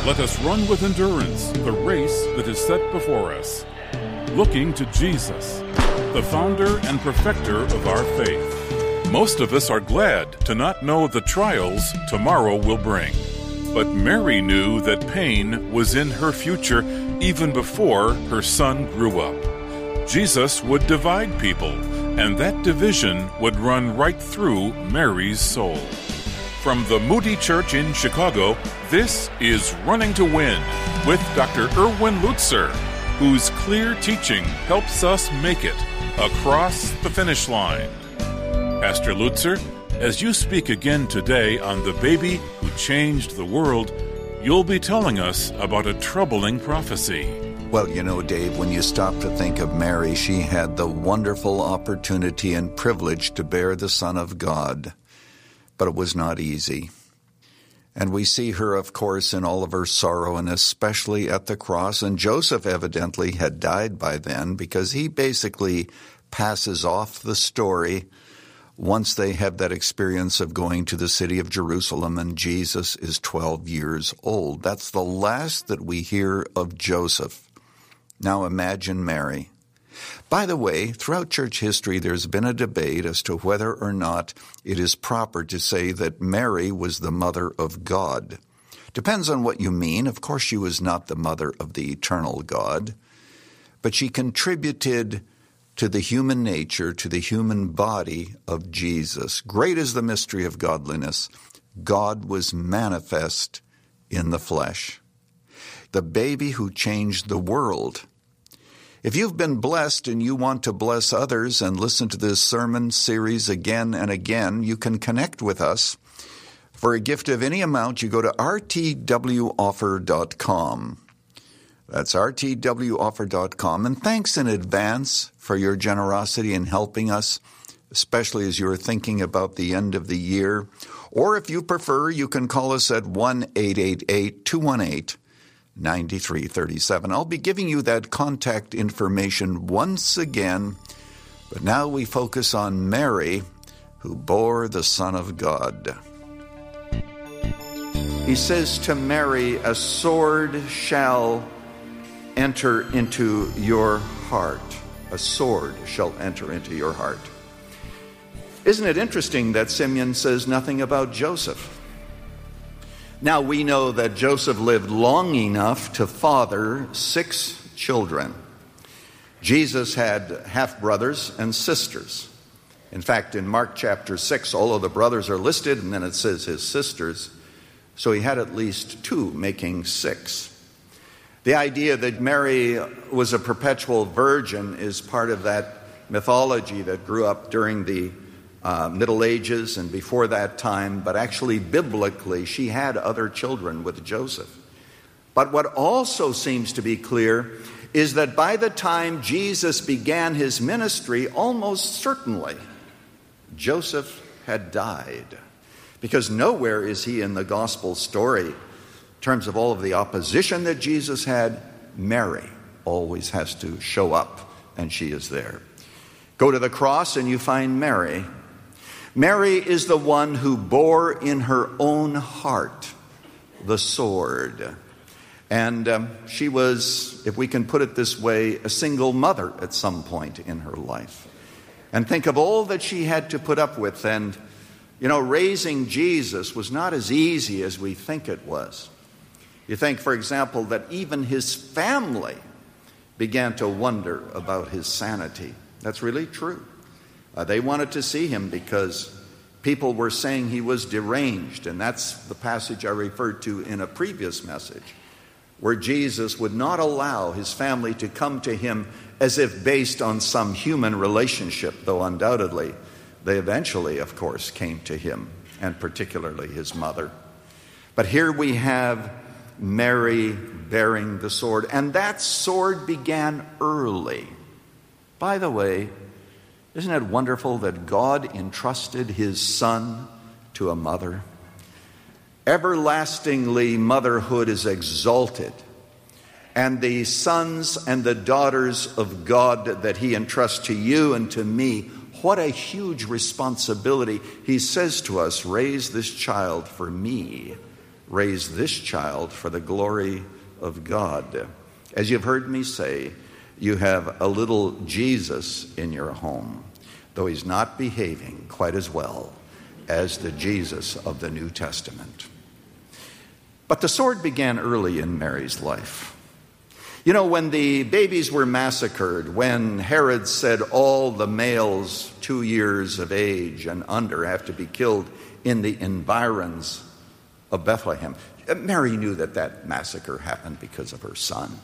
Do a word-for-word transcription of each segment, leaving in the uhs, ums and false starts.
Let us run with endurance the race that is set before us, looking to Jesus, the founder and perfecter of our faith. Most of us are glad to not know the trials tomorrow will bring. But Mary knew that pain was in her future even before her son grew up. Jesus would divide people, and that division would run right through Mary's soul. From the Moody Church in Chicago, this is Running to Win with Doctor Erwin Lutzer, whose clear teaching helps us make it across the finish line. Pastor Lutzer, as you speak again today on the baby who changed the world, you'll be telling us about a troubling prophecy. Well, you know, Dave, when you stop to think of Mary, she had the wonderful opportunity and privilege to bear the Son of God. But it was not easy. And we see her, of course, in all of her sorrow, and especially at the cross. And Joseph evidently had died by then, because he basically passes off the story once they have that experience of going to the city of Jerusalem and Jesus is twelve years old. That's the last that we hear of Joseph. Now imagine Mary. By the way, throughout church history, there's been a debate as to whether or not it is proper to say that Mary was the mother of God. Depends on what you mean. Of course, she was not the mother of the eternal God, but she contributed to the human nature, to the human body of Jesus. Great is the mystery of godliness. God was manifest in the flesh. The baby who changed the world. If you've been blessed and you want to bless others and listen to this sermon series again and again, you can connect with us. For a gift of any amount, you go to r t w offer dot com. That's r t w offer dot com. And thanks in advance for your generosity in helping us, especially as you're thinking about the end of the year. Or if you prefer, you can call us at one eight eight eight, two one eight, nine three three seven. I'll be giving you that contact information once again. But now we focus on Mary, who bore the Son of God. He says to Mary, a sword shall enter into your heart. A sword shall enter into your heart. Isn't it interesting that Simeon says nothing about Joseph? Now we know that Joseph lived long enough to father six children. Jesus had half-brothers and sisters. In fact, in Mark chapter six, all of the brothers are listed, and then it says his sisters. So he had at least two, making six. The idea that Mary was a perpetual virgin is part of that mythology that grew up during the uh, Middle Ages and before that time, but actually biblically she had other children with Joseph. But what also seems to be clear is that by the time Jesus began his ministry, almost certainly Joseph had died, because nowhere is he in the gospel story. In terms of all of the opposition that Jesus had, Mary always has to show up, and she is there. Go to the cross and you find Mary. Mary is the one who bore in her own heart the sword. And um, she was, if we can put it this way, a single mother at some point in her life. And think of all that she had to put up with. And, you know, raising Jesus was not as easy as we think it was. You think, for example, that even his family began to wonder about his sanity. That's really true. Uh, they wanted to see him because people were saying he was deranged. And that's the passage I referred to in a previous message, where Jesus would not allow his family to come to him as if based on some human relationship, though undoubtedly they eventually, of course, came to him, and particularly his mother. But here we have Mary bearing the sword, and that sword began early. By the way, isn't it wonderful that God entrusted his son to a mother? Everlastingly, motherhood is exalted, and the sons and the daughters of God that he entrusts to you and to me, what a huge responsibility. He says to us, raise this child for me. raise this child for the glory of God. As you've heard me say, you have a little Jesus in your home, though he's not behaving quite as well as the Jesus of the New Testament. But the sword began early in Mary's life. You know, when the babies were massacred, when Herod said all the males two years of age and under have to be killed in the environs of Bethlehem, Mary knew that that massacre happened because of her son.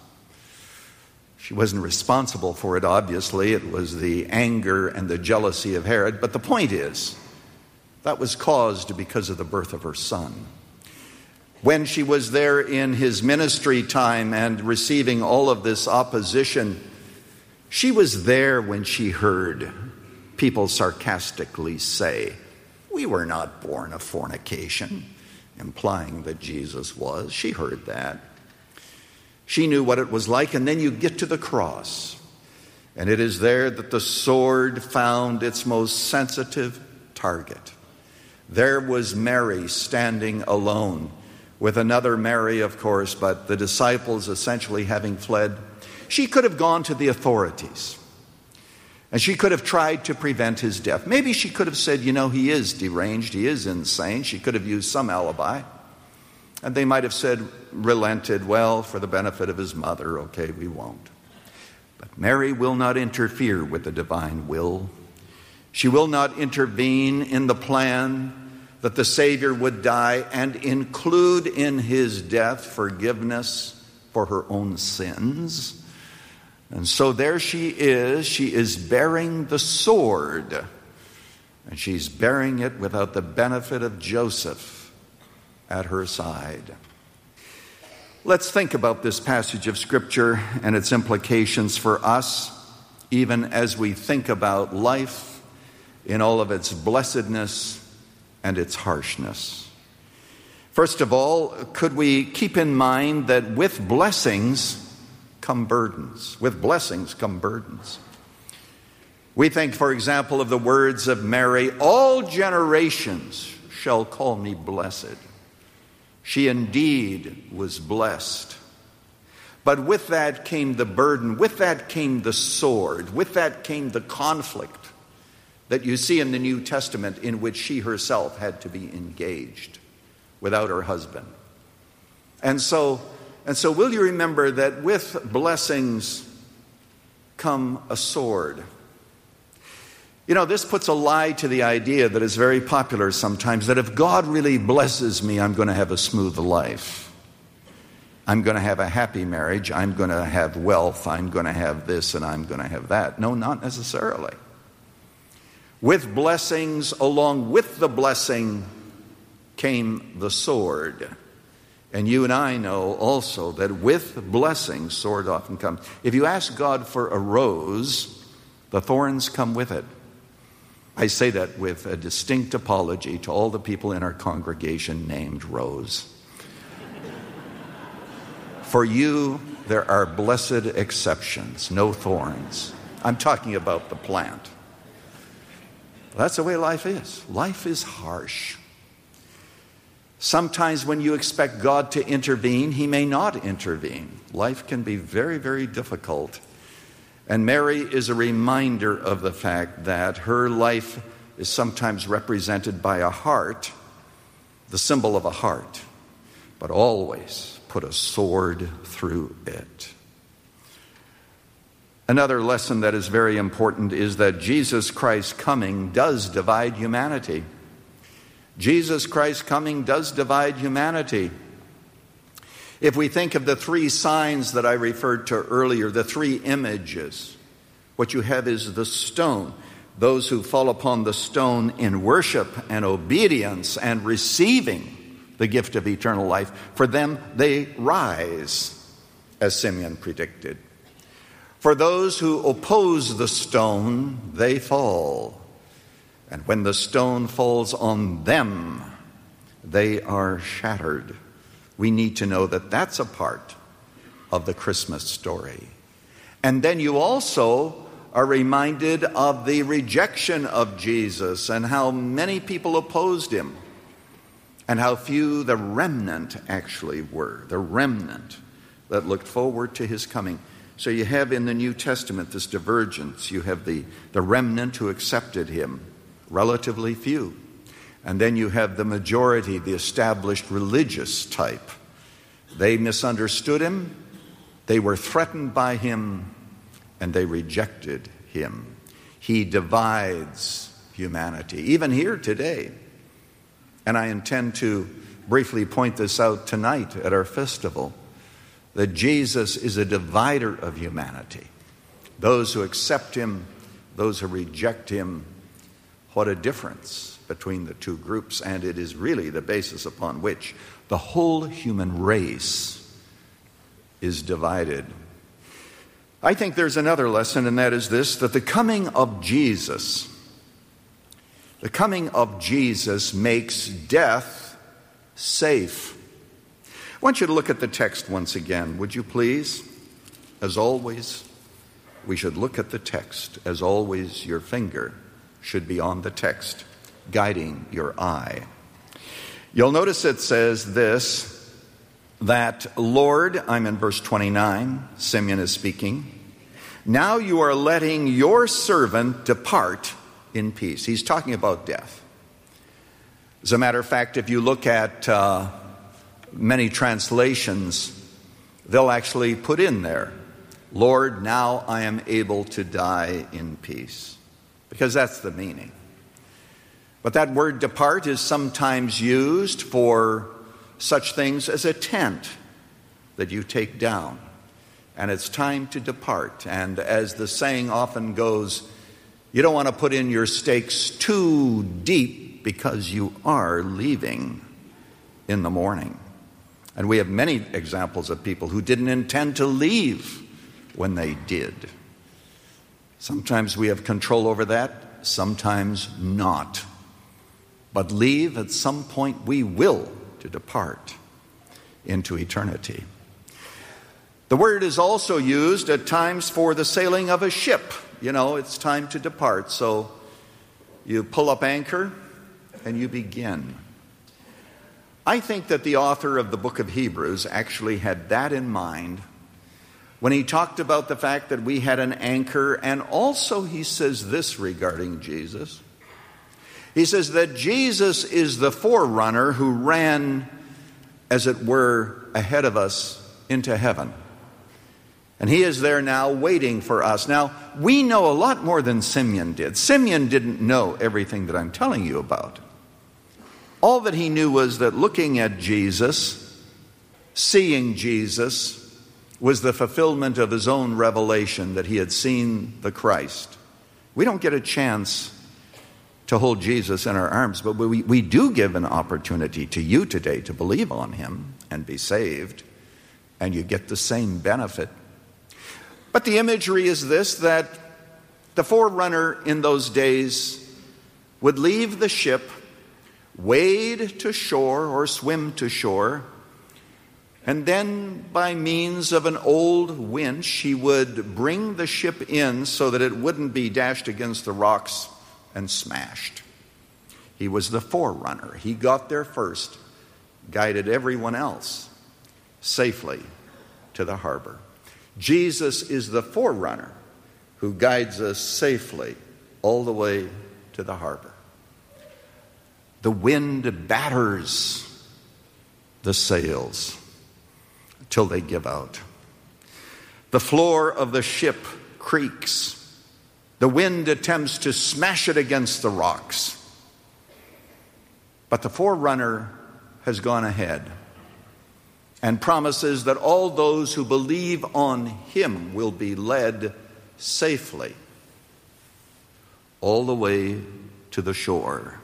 She wasn't responsible for it, obviously. It was the anger and the jealousy of Herod. But the point is, that was caused because of the birth of her son. When she was there in his ministry time and receiving all of this opposition, she was there when she heard people sarcastically say, "We were not born of fornication," implying that Jesus was. She heard that. She knew what it was like, and then you get to the cross, and it is there that the sword found its most sensitive target. There was Mary standing alone with another Mary, of course, but the disciples essentially having fled. She could have gone to the authorities, and she could have tried to prevent his death. Maybe she could have said, you know, he is deranged, he is insane. She could have used some alibi. And they might have said, relented, well, for the benefit of his mother, okay, we won't. But Mary will not interfere with the divine will. She will not intervene in the plan that the Savior would die and include in his death forgiveness for her own sins. And so there she is. She is bearing the sword, and she's bearing it without the benefit of Joseph at her side. Let's think about this passage of Scripture and its implications for us, even as we think about life in all of its blessedness and its harshness. First of all, could we keep in mind that with blessings come burdens? With blessings come burdens. We think, for example, of the words of Mary, "All generations shall call me blessed." She indeed was blessed. But with that came the burden, with that came the sword, with that came the conflict that you see in the New Testament, in which she herself had to be engaged without her husband. And so, and so will you remember that with blessings come a sword? You know, this puts a lie to the idea that is very popular sometimes, that if God really blesses me, I'm going to have a smooth life. I'm going to have a happy marriage. I'm going to have wealth. I'm going to have this and I'm going to have that. No, not necessarily. With blessings, along with the blessing, came the sword. And you and I know also that with blessings, sword often comes. If you ask God for a rose, the thorns come with it. I say that with a distinct apology to all the people in our congregation named Rose. For you, there are blessed exceptions, no thorns. I'm talking about the plant. That's the way life is. Life is harsh. Sometimes when you expect God to intervene, he may not intervene. Life can be very, very difficult. And Mary is a reminder of the fact that her life is sometimes represented by a heart, the symbol of a heart, but always put a sword through it. Another lesson that is very important is that Jesus Christ's coming does divide humanity. Jesus Christ's coming does divide humanity. If we think of the three signs that I referred to earlier, the three images, what you have is the stone. Those who fall upon the stone in worship and obedience and receiving the gift of eternal life, for them they rise, as Simeon predicted. For those who oppose the stone, they fall. And when the stone falls on them, they are shattered. We need to know that that's a part of the Christmas story. And then you also are reminded of the rejection of Jesus and how many people opposed him. and how few the remnant actually were, the remnant that looked forward to his coming. So you have in the New Testament this divergence. You have the, the remnant who accepted him, relatively few. And then you have the majority, the established religious type. They misunderstood him, they were threatened by him, and they rejected him. He divides humanity, even here today. And I intend to briefly point this out tonight at our festival, that Jesus is a divider of humanity. Those who accept him, those who reject him, what a difference between the two groups. And it is really the basis upon which the whole human race is divided. I think there's another lesson, and that is this, that the coming of Jesus, the coming of Jesus makes death safe. I want you to look at the text once again, would you please? As always, we should look at the text. As always, your finger should be on the text, guiding your eye. You'll notice it says this, that, Lord, I'm in verse twenty-nine, Simeon is speaking, now you are letting your servant depart in peace. He's talking about death. As a matter of fact, if you look at uh, many translations, they'll actually put in there, Lord, now I am able to die in peace. Because that's the meaning. But that word depart is sometimes used for such things as a tent that you take down. And it's time to depart. And as the saying often goes, you don't want to put in your stakes too deep because you are leaving in the morning. And we have many examples of people who didn't intend to leave when they did. Sometimes we have control over that, sometimes not. But leave at some point we will to depart into eternity. The word is also used at times for the sailing of a ship. You know, it's time to depart. So you pull up anchor and you begin. I think that the author of the book of Hebrews actually had that in mind when he talked about the fact that we had an anchor, and also he says this regarding Jesus. He says that Jesus is the forerunner who ran, as it were, ahead of us into heaven. And he is there now waiting for us. Now, we know a lot more than Simeon did. Simeon didn't know everything that I'm telling you about. All that he knew was that looking at Jesus, seeing Jesus, was the fulfillment of his own revelation that he had seen the Christ. We don't get a chance to hold Jesus in our arms, but we, we do give an opportunity to you today to believe on him and be saved, and you get the same benefit. But the imagery is this, that the forerunner in those days would leave the ship, wade to shore or swim to shore, and then by means of an old winch, he would bring the ship in so that it wouldn't be dashed against the rocks and smashed. He was the forerunner. He got there first, guided everyone else safely to the harbor. Jesus is the forerunner who guides us safely all the way to the harbor. The wind batters the sails till they give out. The floor of the ship creaks. The wind attempts to smash it against the rocks. But the forerunner has gone ahead and promises that all those who believe on him will be led safely all the way to the shore.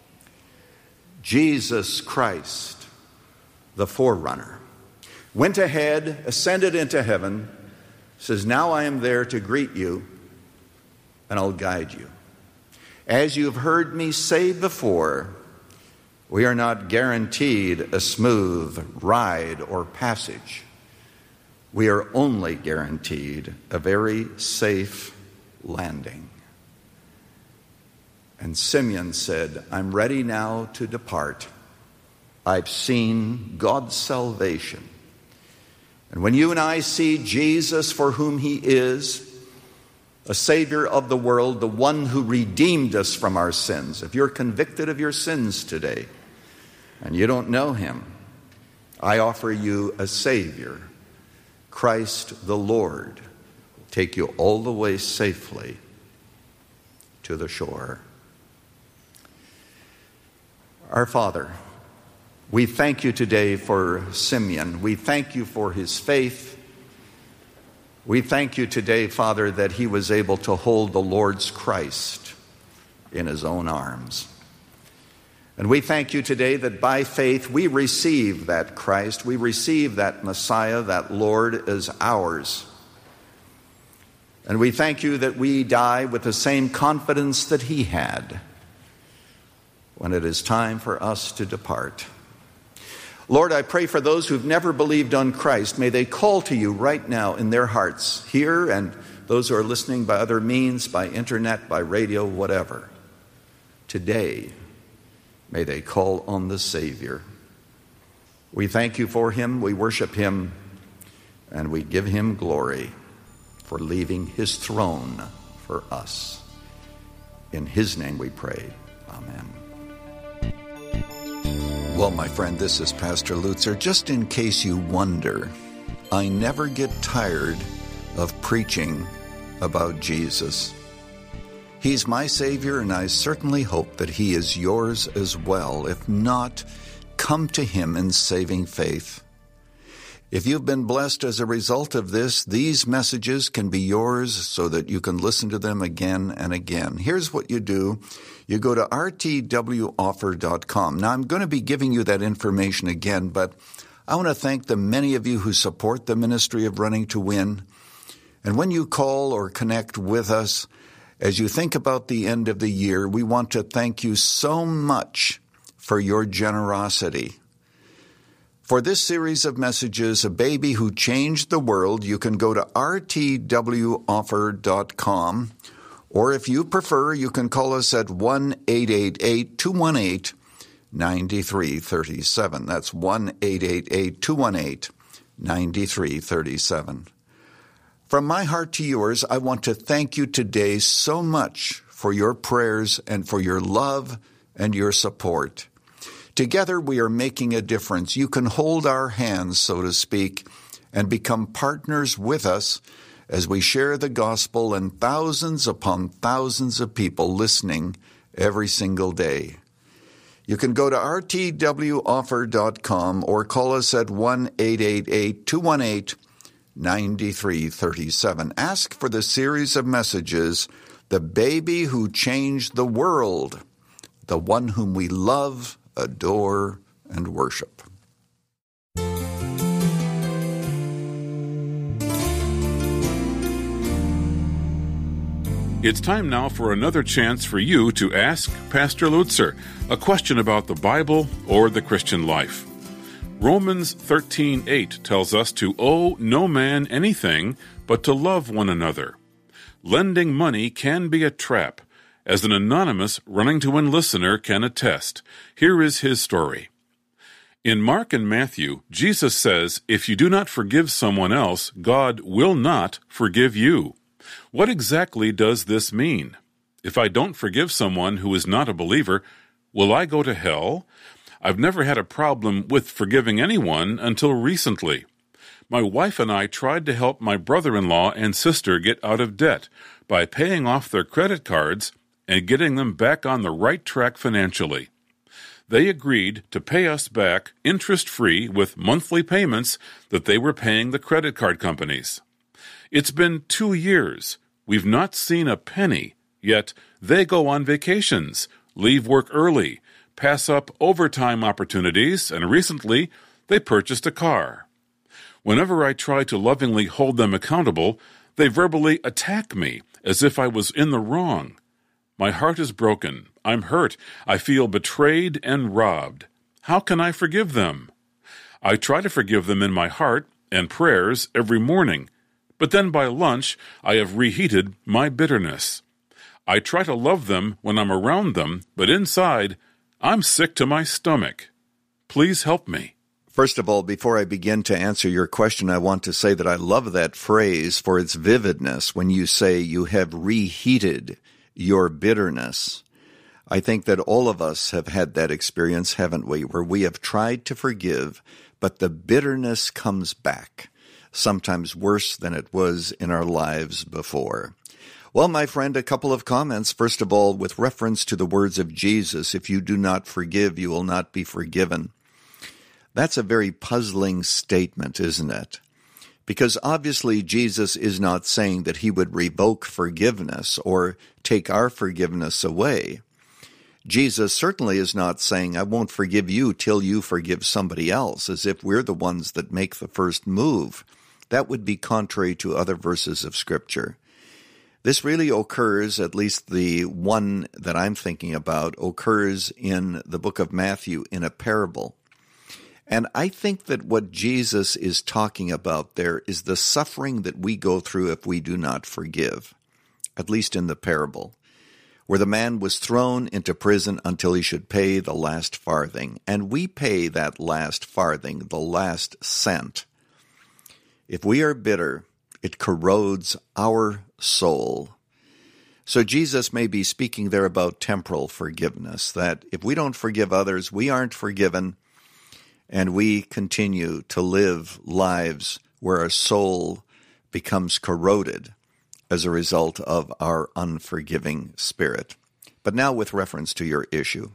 Jesus Christ, the forerunner, went ahead, ascended into heaven, says, now I am there to greet you, and I'll guide you. As you've heard me say before, we are not guaranteed a smooth ride or passage. We are only guaranteed a very safe landing. And Simeon said, I'm ready now to depart. I've seen God's salvation. And when you and I see Jesus for whom he is, a Savior of the world, the one who redeemed us from our sins, if you're convicted of your sins today and you don't know him, I offer you a Savior, Christ the Lord, take you all the way safely to the shore. Our Father, we thank you today for Simeon. We thank you for his faith. We thank you today, Father, that he was able to hold the Lord's Christ in his own arms. And we thank you today that by faith we receive that Christ, we receive that Messiah, that Lord as ours. And we thank you that we die with the same confidence that he had when it is time for us to depart. Lord, I pray for those who've never believed on Christ. May they call to you right now in their hearts, here, and those who are listening by other means, by internet, by radio, whatever. Today, may they call on the Savior. We thank you for him, we worship him, and we give him glory for leaving his throne for us. In his name we pray. Amen. Well, my friend, this is Pastor Lutzer. Just in case you wonder, I never get tired of preaching about Jesus. He's my Savior, and I certainly hope that he is yours as well. If not, come to him in saving faith. If you've been blessed as a result of this, these messages can be yours so that you can listen to them again and again. Here's what you do. You go to r t w offer dot com. Now, I'm going to be giving you that information again, but I want to thank the many of you who support the ministry of Running to Win. And when you call or connect with us, as you think about the end of the year, we want to thank you so much for your generosity. For this series of messages, A Baby Who Changed the World, you can go to r t w offer dot com, or if you prefer, you can call us at one eight eight eight, two one eight, nine three three seven. That's one eight eight eight, two one eight, nine three three seven. From my heart to yours, I want to thank you today so much for your prayers and for your love and your support. Together we are making a difference. You can hold our hands, so to speak, and become partners with us as we share the gospel and thousands upon thousands of people listening every single day. You can go to r t w offer dot com or call us at one eight eight eight, two one eight, nine three three seven. Ask for the series of messages, The Baby Who Changed the World, the one whom we love, adore, and worship. It's time now for another chance for you to ask Pastor Lutzer a question about the Bible or the Christian life. Romans thirteen eight tells us to owe no man anything but to love one another. Lending money can be a trap, as an anonymous Running to Win listener can attest. Here is his story. In Mark and Matthew, Jesus says, if you do not forgive someone else, God will not forgive you. What exactly does this mean? If I don't forgive someone who is not a believer, will I go to hell? I've never had a problem with forgiving anyone until recently. My wife and I tried to help my brother-in-law and sister get out of debt by paying off their credit cards and getting them back on the right track financially. They agreed to pay us back interest-free with monthly payments that they were paying the credit card companies. It's been two years. We've not seen a penny, yet they go on vacations, leave work early, pass up overtime opportunities, and recently they purchased a car. Whenever I try to lovingly hold them accountable, they verbally attack me as if I was in the wrong. My heart is broken. I'm hurt. I feel betrayed and robbed. How can I forgive them? I try to forgive them in my heart and prayers every morning, but then by lunch I have reheated my bitterness. I try to love them when I'm around them, but inside I'm sick to my stomach. Please help me. First of all, before I begin to answer your question, I want to say that I love that phrase for its vividness when you say you have reheated your bitterness. I think that all of us have had that experience, haven't we, where we have tried to forgive, but the bitterness comes back, sometimes worse than it was in our lives before. Well, my friend, a couple of comments. First of all, with reference to the words of Jesus, if you do not forgive, you will not be forgiven. That's a very puzzling statement, isn't it? Because obviously Jesus is not saying that he would revoke forgiveness or take our forgiveness away. Jesus certainly is not saying, I won't forgive you till you forgive somebody else, as if we're the ones that make the first move. That would be contrary to other verses of Scripture. This really occurs, at least the one that I'm thinking about, occurs in the book of Matthew in a parable. And I think that what Jesus is talking about there is the suffering that we go through if we do not forgive, at least in the parable, where the man was thrown into prison until he should pay the last farthing. And we pay that last farthing, the last cent. If we are bitter, it corrodes our soul. So Jesus may be speaking there about temporal forgiveness, that if we don't forgive others, we aren't forgiven, and we continue to live lives where our soul becomes corroded as a result of our unforgiving spirit. But now with reference to your issue,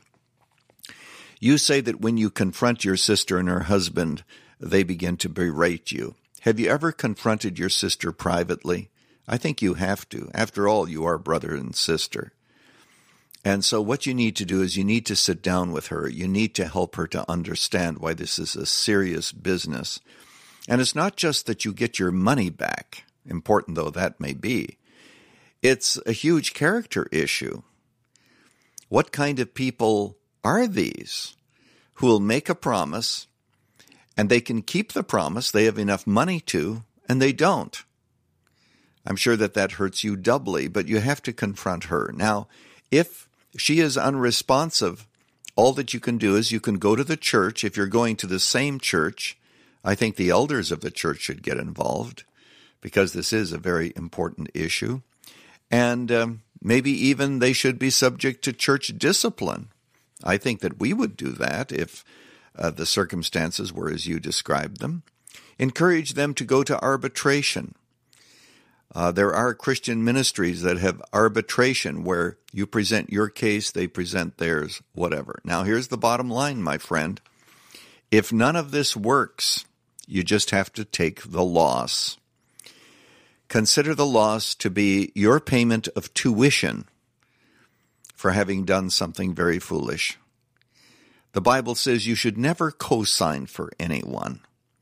you say that when you confront your sister and her husband, they begin to berate you. Have you ever confronted your sister privately? I think you have to. After all, you are brother and sister. And so what you need to do is you need to sit down with her. You need to help her to understand why this is a serious business. And it's not just that you get your money back, important though that may be. It's a huge character issue. What kind of people are these who will make a promise and they can keep the promise, they have enough money to, and they don't? I'm sure that that hurts you doubly, but you have to confront her. Now, if she is unresponsive, all that you can do is you can go to the church. If you're going to the same church, I think the elders of the church should get involved because this is a very important issue. And um, maybe even they should be subject to church discipline. I think that we would do that if uh, the circumstances were as you described them. Encourage them to go to arbitration. Uh, there are Christian ministries that have arbitration where you present your case, they present theirs, whatever. Now, here's the bottom line, my friend. If none of this works, you just have to take the loss. Consider the loss to be your payment of tuition for having done something very foolish. The Bible says you should never co-sign for anyone.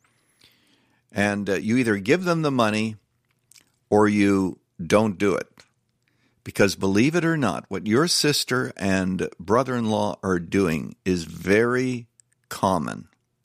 And uh, you either give them the money or you don't do it. Because believe it or not, what your sister and brother-in-law are doing is very common.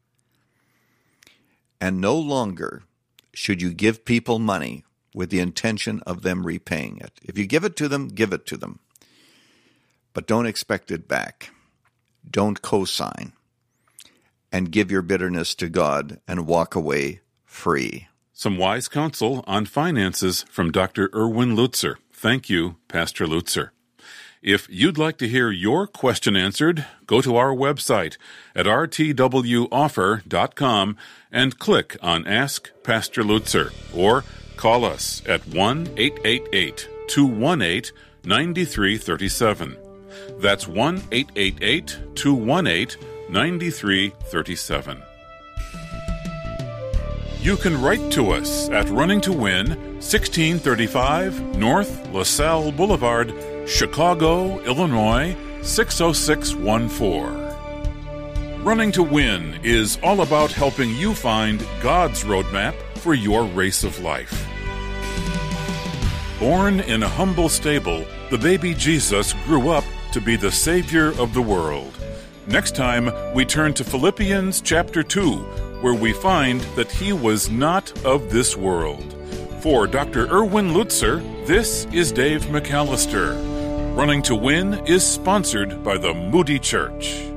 And no longer should you give people money with the intention of them repaying it. If you give it to them, give it to them. But don't expect it back. Don't co-sign. And give your bitterness to God and walk away free. Some wise counsel on finances from Doctor Erwin Lutzer. Thank you, Pastor Lutzer. If you'd like to hear your question answered, go to our website at r t w offer dot com and click on Ask Pastor Lutzer, or call us at one eight eight eight, two one eight, nine three three seven. That's one eight eight eight, two one eight, nine three three seven. You can write to us at Running to Win, sixteen thirty-five North LaSalle Boulevard, Chicago, Illinois, six oh six one four. Running to Win is all about helping you find God's roadmap for your race of life. Born in a humble stable, the baby Jesus grew up to be the Savior of the world. Next time, we turn to Philippians chapter two, where we find that he was not of this world. For Doctor Erwin Lutzer, this is Dave McAllister. Running to Win is sponsored by the Moody Church.